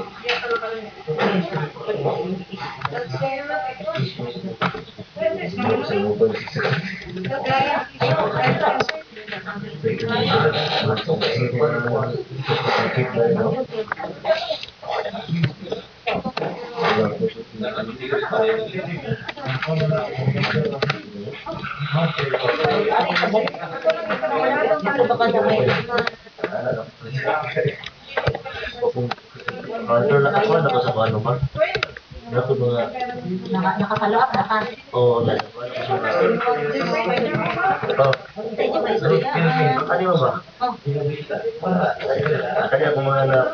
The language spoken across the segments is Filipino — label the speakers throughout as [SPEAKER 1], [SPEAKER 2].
[SPEAKER 1] Ano na ako na sa ano ba? Ako mga
[SPEAKER 2] Nakapalo up na ka.
[SPEAKER 1] oh na. Oh, ano ba? Kaya ako mga na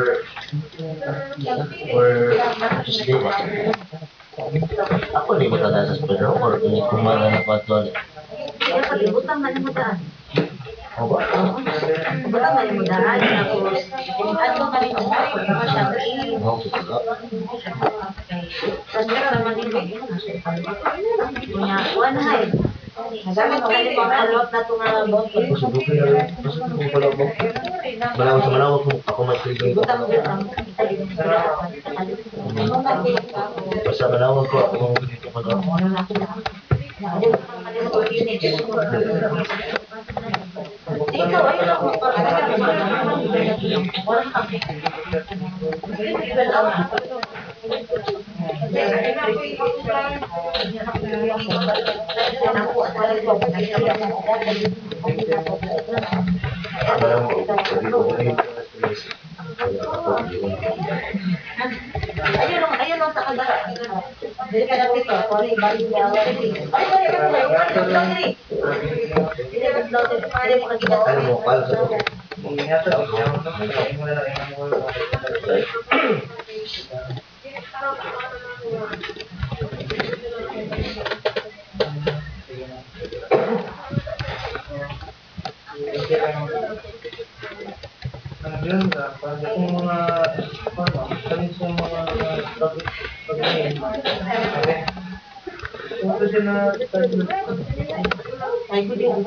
[SPEAKER 1] for Tuesday ba? Ako di ba tada sa hospital or kung mga na patol.
[SPEAKER 2] Kaya pag-ibutang man mo daan.
[SPEAKER 1] O ba?
[SPEAKER 2] Ibutang man mo daan. Tapos, ano ka rin mo? Pagkama siya. Transfer naman din mo. Kunya, kuha na nga eh. Nagamit mo kayo pang follow-up na ito nga bot.
[SPEAKER 1] Malawag sa malawag mo ako mag-trigger.
[SPEAKER 2] Butang-butang.
[SPEAKER 1] Basta malawag ko ako
[SPEAKER 2] Ikaw, ayun ako. Ayun lang sa kagara. Dili ka dapat ito. Kung ano balik niya. Ay,
[SPEAKER 1] ano mo pala sa
[SPEAKER 3] Yun na, para kung mga kami sa mga pag-iin. Kung kasi na
[SPEAKER 2] ay, good yung